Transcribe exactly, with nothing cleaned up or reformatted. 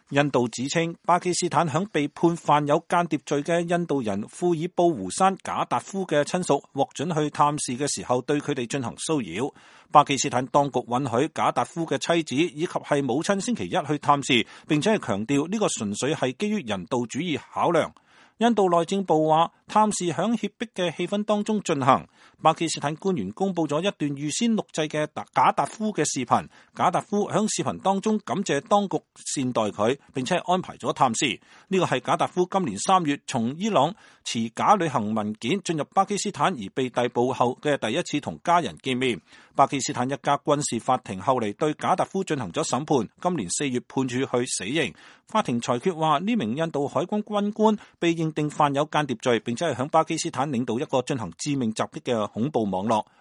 印度指稱巴基斯坦響被判犯有間諜罪嘅印度人庫爾布胡山賈達夫嘅親屬獲准去探視嘅時候，對佢哋進行騷擾。巴基斯坦當局允許賈達夫嘅妻子以及係母親星期一去探視，並且係強調呢個純粹係基於人道主義考量。印度內政部話，探視響脅迫嘅氣氛當中進行。巴基斯坦官員公布咗一段預先錄製嘅賈達夫嘅視頻。賈達夫響視頻當中感謝當局善待佢，並且安排咗探視。呢個係賈達夫今年三月從伊朗持假旅行文件進入巴基斯坦而被逮捕後嘅第一次同家人見面。巴基斯坦一家軍事法庭後嚟對賈達夫進行咗審判，今年四月判處去死刑。法庭裁決話，呢名印度海軍軍官被認定犯有間諜罪，並且係響巴基斯坦領導一個進行致命襲擊嘅恐怖網絡。